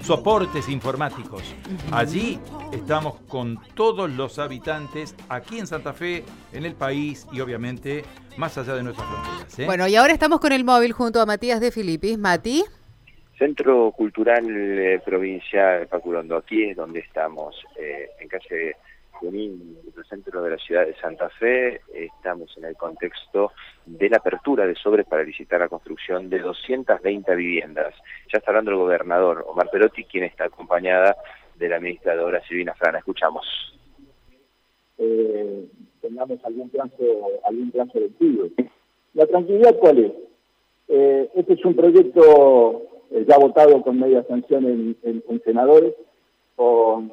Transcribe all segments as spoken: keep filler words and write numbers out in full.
soportes informáticos. Allí estamos con todos los habitantes aquí en Santa Fe, en el país y obviamente más allá de nuestras fronteras, ¿eh? Bueno, y ahora estamos con el móvil junto a Matías de Filipis. Mati. Centro Cultural eh, Provincial Faculondo, aquí es donde estamos, eh, en calle Junín, el centro de la ciudad de Santa Fe. Estamos en el contexto de la apertura de sobres para licitar la construcción de doscientas veinte viviendas. Ya está hablando el gobernador Omar Perotti, quien está acompañada de la administradora Silvina Frana. Escuchamos. Eh, tengamos algún plazo, algún plazo de estudio. ¿La tranquilidad cuál es? Eh, este es un proyecto eh, ya votado con media sanción en, en, en senadores, con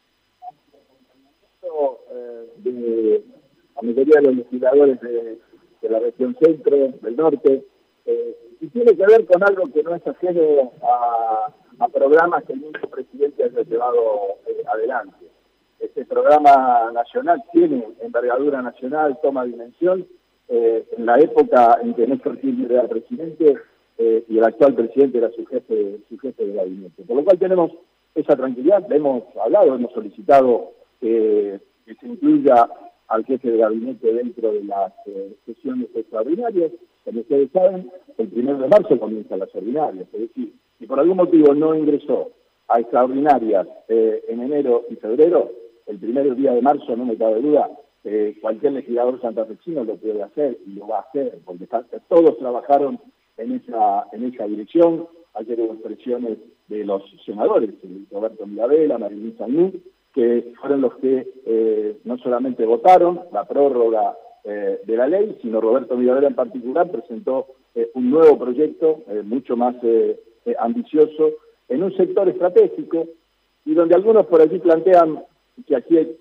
eh, de la mayoría de los legisladores de, de la región centro, del norte, eh, y tiene que ver con algo que no es ajeno a, a programas que el mismo presidente ha llevado eh, adelante. Este programa nacional tiene envergadura nacional, toma dimensión, eh, en la época en que Néstor Kirchner era presidente eh, y el actual presidente era su jefe, su jefe de gabinete. Por lo cual tenemos esa tranquilidad, hemos hablado, hemos solicitado eh, que se incluya al jefe de gabinete dentro de las eh, sesiones extraordinarias. Como ustedes saben, el primero de marzo comienzan las ordinarias, es decir, si por algún motivo no ingresó a extraordinarias eh, en enero y febrero, el primer día de marzo, no me cabe duda, eh, cualquier legislador santafesino lo puede hacer y lo va a hacer, porque está, todos trabajaron en esa en esa dirección. Ayer hubo expresiones de los senadores, Roberto Mirabella, Marilyn Sanú, que fueron los que eh, no solamente votaron la prórroga eh, de la ley, sino Roberto Mirabella en particular presentó eh, un nuevo proyecto eh, mucho más eh, eh, ambicioso en un sector estratégico, y donde algunos por allí plantean que aquí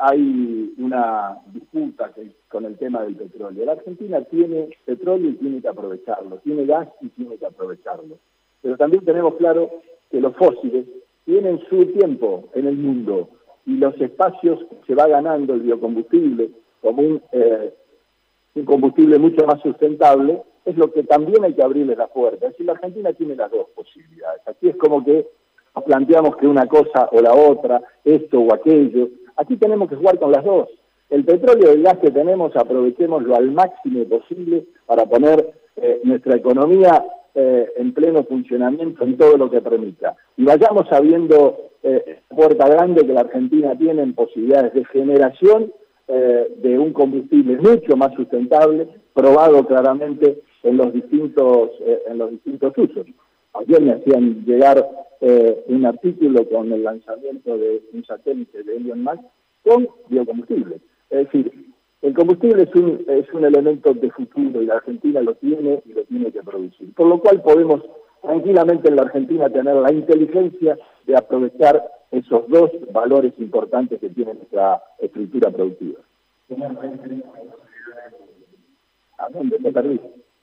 hay una disputa que, con el tema del petróleo. La Argentina tiene petróleo y tiene que aprovecharlo, tiene gas y tiene que aprovecharlo. Pero también tenemos claro que los fósiles tienen su tiempo en el mundo, y los espacios que se va ganando el biocombustible como un, eh, un combustible mucho más sustentable, es lo que también hay que abrirle la puerta. Es decir, la Argentina tiene las dos posibilidades. Aquí es como que nos planteamos que una cosa o la otra, esto o aquello. Aquí tenemos que jugar con las dos. El petróleo y el gas que tenemos, aprovechémoslo al máximo posible para poner eh, nuestra economía eh, en pleno funcionamiento en todo lo que permita. Y vayamos sabiendo eh, puerta grande que la Argentina tiene en posibilidades de generación eh, de un combustible mucho más sustentable, probado claramente en los distintos, eh, en los distintos usos. Ayer me hacían llegar eh, un artículo con el lanzamiento de un satélite de Elon Musk con biocombustible. Es decir, el combustible es un, es un elemento de futuro y la Argentina lo tiene y lo tiene que producir. Por lo cual podemos tranquilamente en la Argentina tener la inteligencia de aprovechar esos dos valores importantes que tiene nuestra estructura productiva. ¿A dónde me perdí?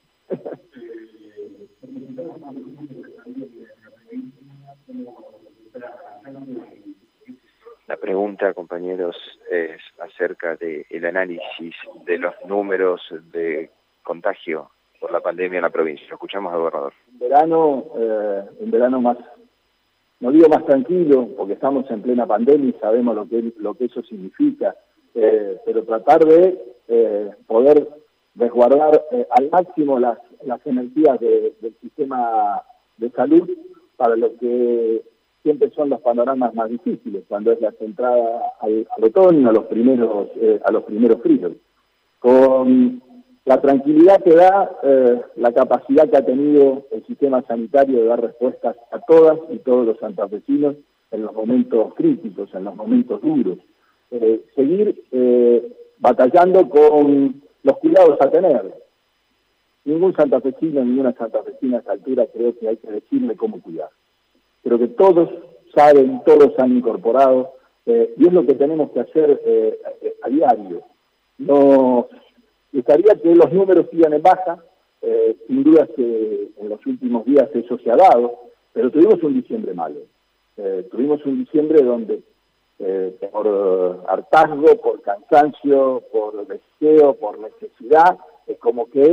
La pregunta, compañeros, es acerca del análisis de los números de contagio por la pandemia en la provincia. Lo escuchamos al gobernador. Un verano, eh, un verano más, no digo más tranquilo, porque estamos en plena pandemia y sabemos lo que, lo que eso significa, eh, pero tratar de eh, poder resguardar eh, al máximo las, las energías de, del sistema de salud para lo que siempre son los panoramas más difíciles, cuando es la entrada al, al otoño, a los primeros eh, a los primeros fríos. Con la tranquilidad que da eh, la capacidad que ha tenido el sistema sanitario de dar respuestas a todas y todos los santafesinos en los momentos críticos, en los momentos duros. Eh, seguir eh, batallando con los cuidados a tener. Ningún santafesino, ninguna santafesina a esta altura creo que hay que decirle cómo cuidar. Creo que todos saben, todos han incorporado, eh, y es lo que tenemos que hacer eh, a, a diario. Nos gustaría que los números sigan en baja, eh, sin duda que en los últimos días eso se ha dado, pero tuvimos un diciembre malo. Eh, tuvimos un diciembre donde eh, por uh, hartazgo, por cansancio, por deseo, por necesidad, es como que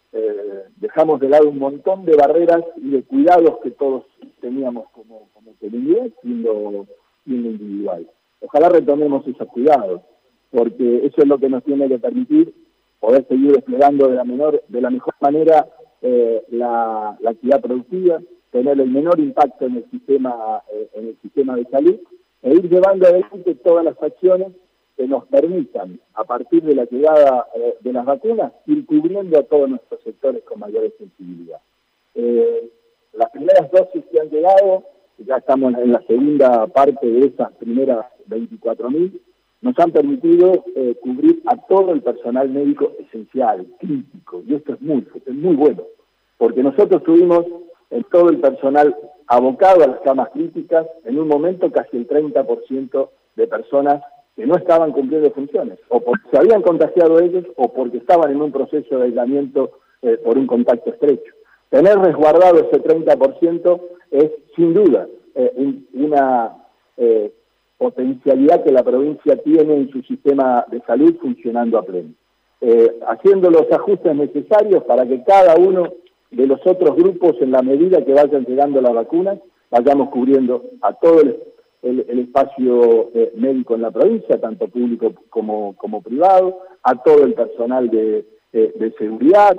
eh, dejamos de lado un montón de barreras y de cuidados que todos teníamos como, como comunidad, siendo, siendo individual. Ojalá retomemos esos cuidados, porque eso es lo que nos tiene que permitir poder seguir desplegando de la, menor, de la mejor manera eh, la, la actividad productiva, tener el menor impacto en el sistema, eh, en el sistema de salud, e ir llevando adelante todas las acciones que nos permitan, a partir de la llegada eh, de las vacunas, ir cubriendo a todos nuestros sectores con mayor sensibilidad. Eh, las primeras dosis que han llegado, ya estamos en la segunda parte de esas primeras veinticuatro mil, nos han permitido eh, cubrir a todo el personal médico esencial, crítico, y esto es muy, esto es muy bueno, porque nosotros tuvimos en todo el personal abocado a las camas críticas, en un momento casi el treinta por ciento de personas que no estaban cumpliendo funciones, o porque se habían contagiado ellos, o porque estaban en un proceso de aislamiento eh, por un contacto estrecho. Tener resguardado ese treinta por ciento es, sin duda, eh, un, una eh, potencialidad que la provincia tiene en su sistema de salud funcionando a pleno. Eh, haciendo los ajustes necesarios para que cada uno de los otros grupos, en la medida que vayan llegando las vacunas, vayamos cubriendo a todo el, el, el espacio eh, médico en la provincia, tanto público como, como privado, a todo el personal de, eh, de seguridad,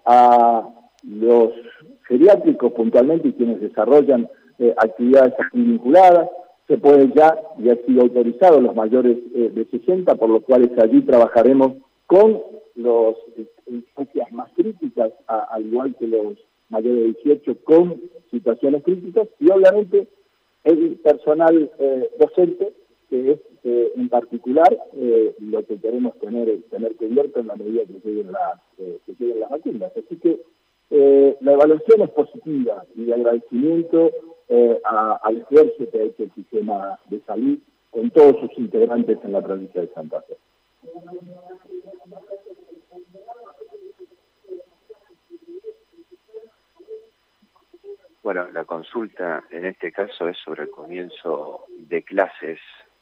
a los geriátricos puntualmente y quienes desarrollan eh, actividades aquí vinculadas. Se puede ya, y ha sido autorizado, los mayores eh, de sesenta, por lo cual allí trabajaremos con los instancias más críticas, a, al igual que los mayores de dieciocho, con situaciones críticas, y obviamente el personal eh, docente, que es eh, en particular eh, lo que queremos tener, tener cubierto en la medida que lleguen las, eh, que lleguen las vacunas. Así que eh, la evaluación es positiva y de agradecimiento eh, a, al esfuerzo que ha hecho el sistema de salud con todos sus integrantes en la provincia de Santa Fe. Bueno, la consulta en este caso es sobre el comienzo de clases.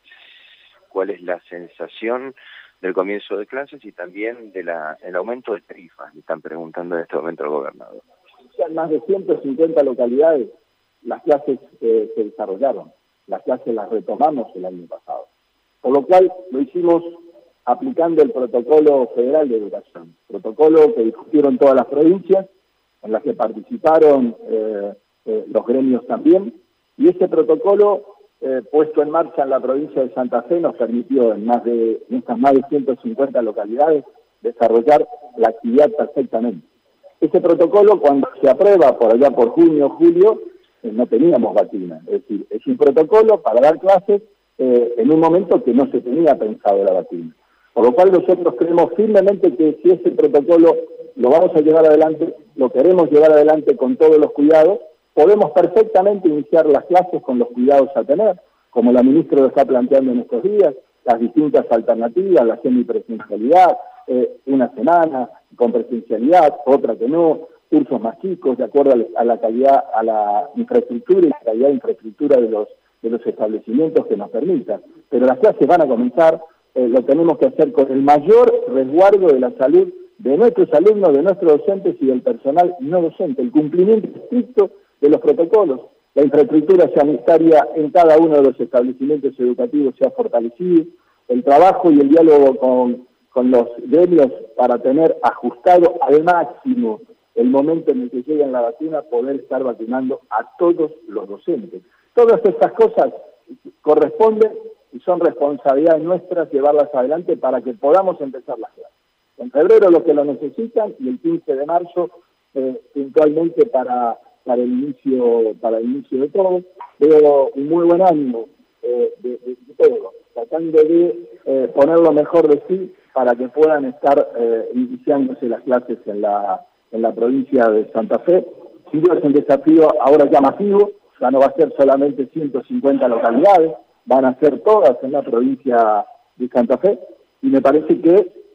¿Cuál es la sensación del comienzo de clases y también del aumento de tarifas? Me están preguntando en este momento al gobernador. En más de ciento cincuenta localidades las clases eh, se desarrollaron. Las clases las retomamos el año pasado. Por lo cual lo hicimos aplicando el protocolo federal de educación. Protocolo que discutieron todas las provincias, en las que participaron eh, eh, los gremios también, y ese protocolo eh, puesto en marcha en la provincia de Santa Fe nos permitió en más de en estas más de ciento cincuenta localidades desarrollar la actividad perfectamente. Ese protocolo, cuando se aprueba por allá por junio, julio, eh, no teníamos vacuna. Es decir, es un protocolo para dar clases eh, en un momento que no se tenía pensado la vacuna. Por lo cual nosotros creemos firmemente que si ese protocolo lo vamos a llevar adelante, lo queremos llevar adelante con todos los cuidados, podemos perfectamente iniciar las clases con los cuidados a tener, como la ministra lo está planteando en estos días, las distintas alternativas, la semipresencialidad, eh, una semana con presencialidad, otra que no, cursos más chicos, de acuerdo a la calidad, a la infraestructura y la calidad de infraestructura de los, de los establecimientos que nos permitan. Pero las clases van a comenzar, eh, lo tenemos que hacer con el mayor resguardo de la salud de nuestros alumnos, de nuestros docentes y del personal no docente, el cumplimiento estricto de los protocolos. La infraestructura sanitaria en cada uno de los establecimientos educativos se ha fortalecido, el trabajo y el diálogo con, con los gremios para tener ajustado al máximo el momento en el que lleguen la vacuna, poder estar vacunando a todos los docentes. Todas estas cosas corresponden y son responsabilidades nuestras llevarlas adelante para que podamos empezar las clases. En febrero los que lo necesitan y el quince de marzo eh, puntualmente para, para, el inicio, para el inicio de todo. Veo un muy buen ánimo eh, de, de, de todo, tratando de eh, poner lo mejor de sí para que puedan estar eh, iniciándose las clases en la, en la provincia de Santa Fe. Sin duda es un desafío ahora ya masivo, ya no va a ser solamente ciento cincuenta localidades, van a ser todas en la provincia de Santa Fe, y me parece que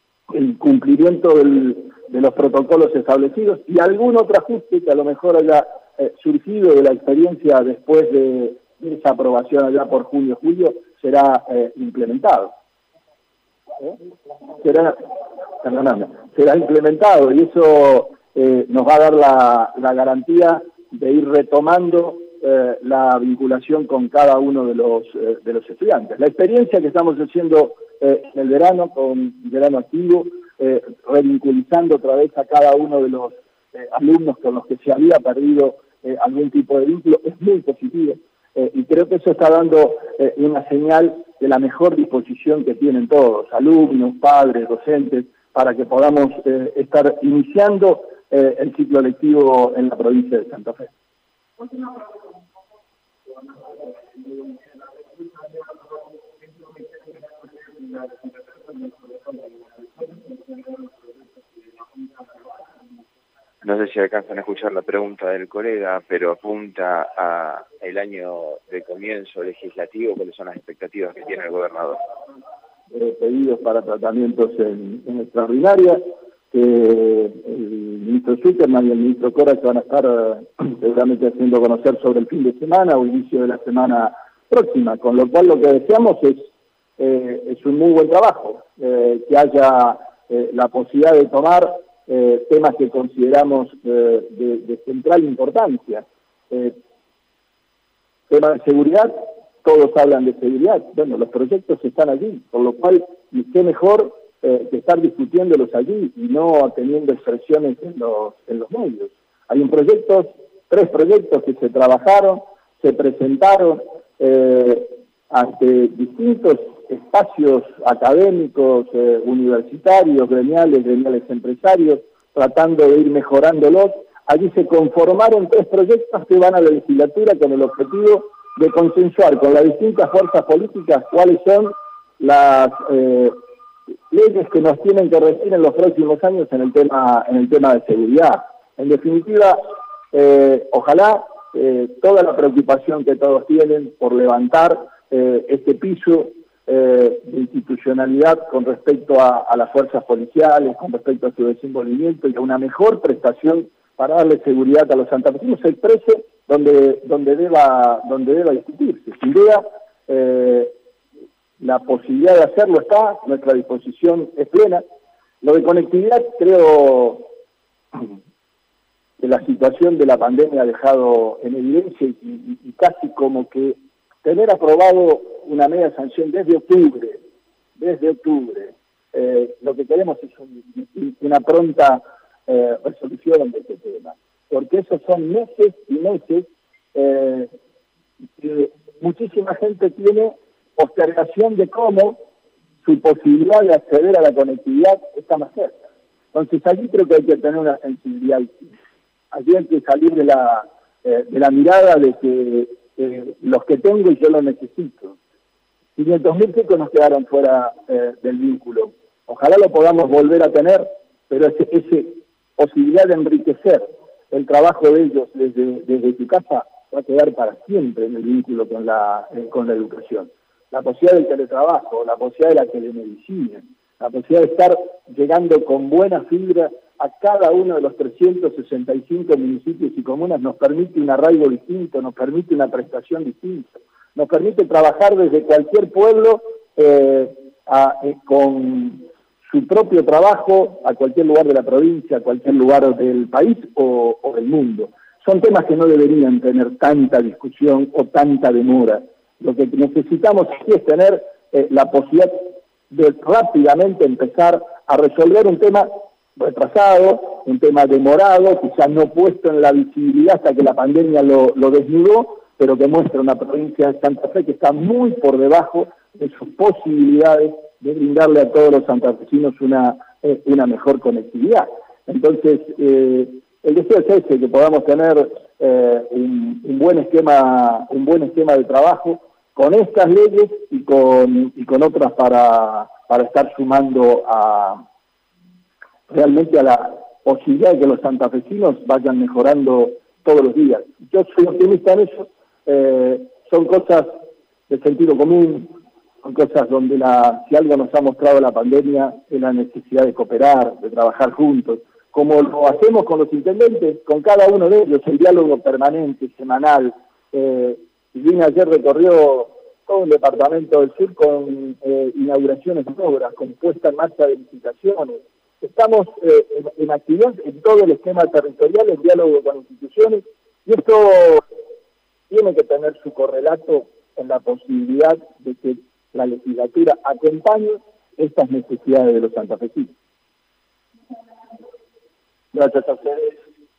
el cumplimiento del, de los protocolos establecidos y algún otro ajuste que a lo mejor haya eh, surgido de la experiencia después de esa aprobación allá por junio, julio, será eh, implementado. ¿Eh? Será, perdóname, será implementado y eso eh, nos va a dar la, la garantía de ir retomando eh, la vinculación con cada uno de los, eh, de los estudiantes. La experiencia que estamos haciendo eh, en el verano, con verano activo, eh, revinculizando otra vez a cada uno de los eh, alumnos con los que se había perdido eh, algún tipo de vínculo, es muy positivo. Eh, y creo que eso está dando eh, una señal de la mejor disposición que tienen todos, alumnos, padres, docentes, para que podamos eh, estar iniciando eh, el ciclo lectivo en la provincia de Santa Fe. No sé si alcanzan a escuchar la pregunta del colega, pero apunta a el año de comienzo legislativo. ¿Cuáles son las expectativas que tiene el gobernador? Eh, pedidos para tratamientos en, en extraordinaria, que el ministro Zuckerman y el ministro Cora se van a estar eh, seguramente haciendo conocer sobre el fin de semana o inicio de la semana próxima, con lo cual lo que deseamos es, eh, es un muy buen trabajo, eh, que haya eh, la posibilidad de tomar eh, temas que consideramos eh, de, de central importancia. Eh, tema de seguridad, todos hablan de seguridad, bueno, los proyectos están allí, por lo cual, qué mejor eh, que estar discutiéndolos allí y no teniendo expresiones en los, en los medios. Hay un proyecto, tres proyectos que se trabajaron, se presentaron eh, ante distintos espacios académicos, eh, universitarios, gremiales, gremiales empresarios, tratando de ir mejorándolos. Allí se conformaron tres proyectos que van a la legislatura con el objetivo de consensuar con las distintas fuerzas políticas cuáles son las eh, leyes que nos tienen que regir en los próximos años en el tema en el tema de seguridad. En definitiva, eh, ojalá eh, toda la preocupación que todos tienen por levantar eh, este piso eh, de institucionalidad con respecto a, a las fuerzas policiales, con respecto a su desenvolvimiento y a una mejor prestación para darle seguridad a los santafesinos, se exprese donde donde deba donde deba discutirse. Sin duda, eh, la posibilidad de hacerlo está, nuestra disposición es plena. Lo de conectividad, creo que la situación de la pandemia ha dejado en evidencia y, y, y casi como que tener aprobado una media sanción desde octubre, desde octubre, eh, lo que queremos es un, una pronta eh, resolución de este tema, porque esos son meses y meses eh, que muchísima gente tiene postergación de cómo su posibilidad de acceder a la conectividad está más cerca. Entonces allí creo que hay que tener una sensibilidad distinta. Allí hay que salir de la, eh, de la mirada de que eh, los que tengo y yo los necesito. quinientos mil chicos nos quedaron fuera eh, del vínculo. Ojalá lo podamos volver a tener, pero ese, ese posibilidad de enriquecer el trabajo de ellos desde, desde tu casa va a quedar para siempre en el vínculo con la, eh, con la educación. La posibilidad del teletrabajo, la posibilidad de la telemedicina, la posibilidad de estar llegando con buena fibra a cada uno de los trescientos sesenta y cinco municipios y comunas nos permite un arraigo distinto, nos permite una prestación distinta, nos permite trabajar desde cualquier pueblo eh, a, eh, con su propio trabajo a cualquier lugar de la provincia, a cualquier lugar del país o, o del mundo. Son temas que no deberían tener tanta discusión o tanta demora. Lo que necesitamos aquí es tener eh, la posibilidad de rápidamente empezar a resolver un tema retrasado, un tema demorado, quizás no puesto en la visibilidad hasta que la pandemia lo, lo desnudó, pero que muestra una provincia de Santa Fe que está muy por debajo de sus posibilidades de brindarle a todos los santafesinos una, eh, una mejor conectividad. Entonces, eh, el deseo es ese, que podamos tener eh, un, un buen esquema, un buen esquema de trabajo con estas leyes y con y con otras para, para estar sumando a realmente a la posibilidad de que los santafesinos vayan mejorando todos los días. Yo soy optimista en eso, eh, son cosas de sentido común, son cosas donde la, si algo nos ha mostrado la pandemia es la necesidad de cooperar, de trabajar juntos, como lo hacemos con los intendentes, con cada uno de ellos, el diálogo permanente, semanal. Eh, Silvina ayer recorrió todo el departamento del sur con eh, inauguraciones de obras, con puesta en marcha de licitaciones. estamos eh, en, en actividad en todo el esquema territorial, en diálogo con instituciones, y esto tiene que tener su correlato en la posibilidad de que la legislatura acompañe estas necesidades de los santafesinos. Gracias a ustedes.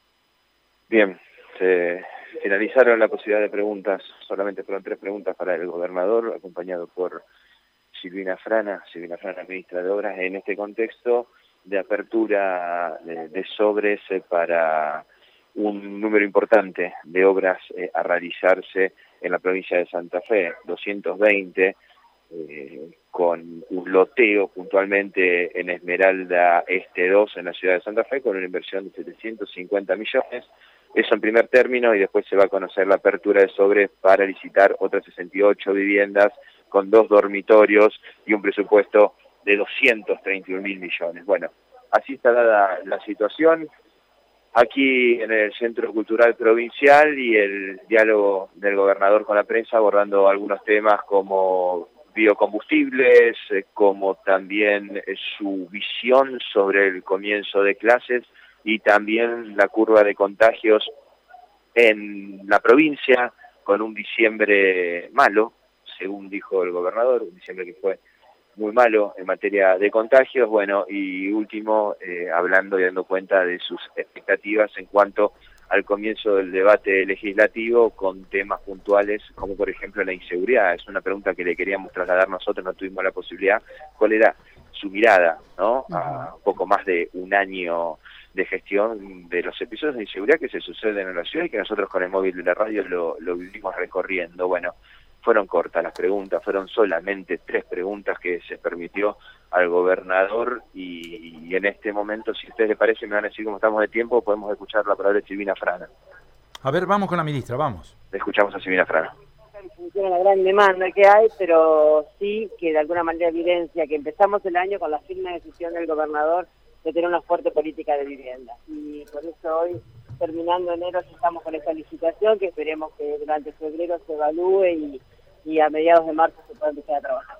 Bien, se finalizaron la posibilidad de preguntas, solamente fueron tres preguntas para el gobernador, acompañado por Silvina Frana, Silvina Frana, ministra de Obras, en este contexto de apertura de, de sobres eh, para un número importante de obras eh, a realizarse en la provincia de Santa Fe, doscientos veinte, eh, con un loteo puntualmente en Esmeralda Este dos en la ciudad de Santa Fe, con una inversión de setecientos cincuenta millones, eso en primer término, y después se va a conocer la apertura de sobres para licitar otras sesenta y ocho viviendas con dos dormitorios y un presupuesto de doscientos treinta y un mil millones. Bueno, así está dada la situación aquí en el Centro Cultural Provincial y el diálogo del gobernador con la prensa, abordando algunos temas como biocombustibles, eh, como también eh, su visión sobre el comienzo de clases y también la curva de contagios en la provincia, con un diciembre malo, según dijo el gobernador, un diciembre que fue muy malo en materia de contagios. Bueno, y último, eh, hablando y dando cuenta de sus expectativas en cuanto al comienzo del debate legislativo con temas puntuales como por ejemplo la inseguridad. Es una pregunta que le queríamos trasladar nosotros, no tuvimos la posibilidad. ¿Cuál era su mirada, no? A poco más de un año de gestión de los episodios de inseguridad que se suceden en la ciudad y que nosotros con el móvil de la radio lo, lo vivimos recorriendo. Bueno, fueron cortas las preguntas, fueron solamente tres preguntas que se permitió al gobernador y, y en este momento, si a ustedes les parece, me van a decir cómo estamos de tiempo, podemos escuchar la palabra de Silvina Frana. A ver, vamos con la ministra, vamos. Le escuchamos a Silvina Frana. Funciona la gran demanda que hay, pero sí que de alguna manera evidencia que empezamos el año con la firme decisión del gobernador de tener una fuerte política de vivienda. Y por eso hoy, terminando enero, estamos con esta licitación que esperemos que durante febrero se evalúe y, y a mediados de marzo se pueda empezar a trabajar.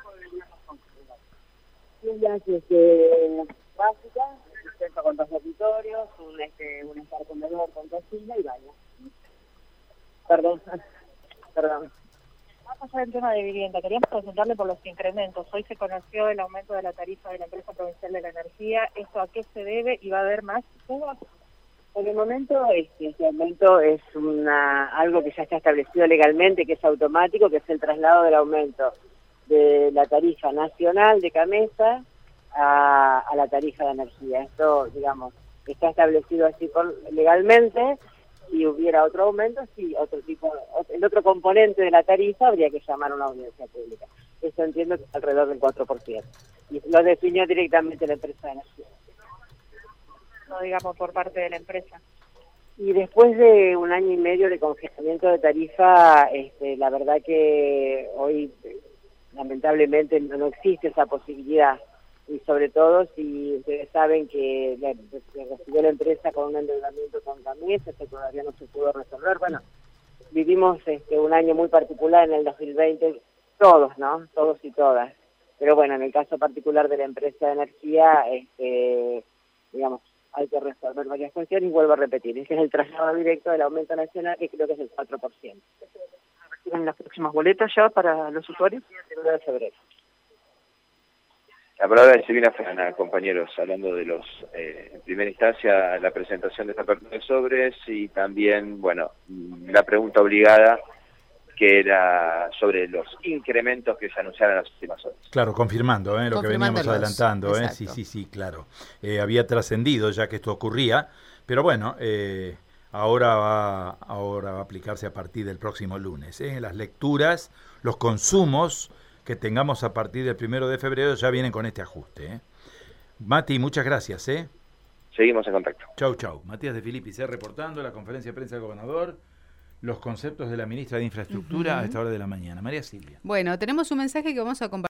Viviendas este, básicas, un centro con dos dormitorios, un, este, un estar comedor con cocina y baño. Perdón, perdón. Va a pasar el tema de vivienda. Queríamos preguntarle por los incrementos. Hoy se conoció el aumento de la tarifa de la Empresa Provincial de la Energía. ¿Esto a qué se debe y va a haber más? Por el momento, este, este aumento es una algo que ya está establecido legalmente, que es automático, que es el traslado del aumento de la tarifa nacional de Camesa a, a la tarifa de energía. Esto, digamos, está establecido así por, legalmente. Si hubiera otro aumento, sí, otro tipo, el otro componente de la tarifa habría que llamar a una audiencia pública. Eso entiendo que es alrededor del cuatro por ciento. Y lo definió directamente la empresa de energía. No digamos por parte de la empresa. Y después de un año y medio de congelamiento de tarifa, este, la verdad que hoy lamentablemente no, no existe esa posibilidad. Y sobre todo si ustedes saben que la, se recibió la empresa con un endeudamiento con Camesa, que todavía no se pudo resolver. Bueno, vivimos este, un año muy particular en el dos mil veinte, todos, ¿no? Todos y todas. Pero bueno, en el caso particular de la empresa de energía, este, digamos, hay que resolver varias cuestiones y vuelvo a repetir, ese es el traslado directo del aumento nacional, que creo que es el cuatro por ciento. ¿Reciben las próximas boletas ya para los usuarios? El uno de febrero. La palabra de Silvina Frana, compañeros, hablando de los, eh, en primera instancia, la presentación de esta apertura de sobres y también, bueno, la pregunta obligada que era sobre los incrementos que se anunciaron en las últimas horas. Claro, confirmando ¿eh? lo que veníamos adelantando. ¿eh? Sí, sí, sí, claro. Eh, había trascendido ya que esto ocurría, pero bueno, eh, ahora, va, ahora va a aplicarse a partir del próximo lunes. ¿eh? Las lecturas, los consumos que tengamos a partir del primero de febrero ya vienen con este ajuste. ¿eh? Mati, muchas gracias. ¿eh? Seguimos en contacto. Chau, chau. Matías de Filipis, ¿eh? reportando la conferencia de prensa del gobernador, los conceptos de la ministra de Infraestructura uh-huh. a esta hora de la mañana. María Silvia. Bueno, tenemos un mensaje que vamos a compartir.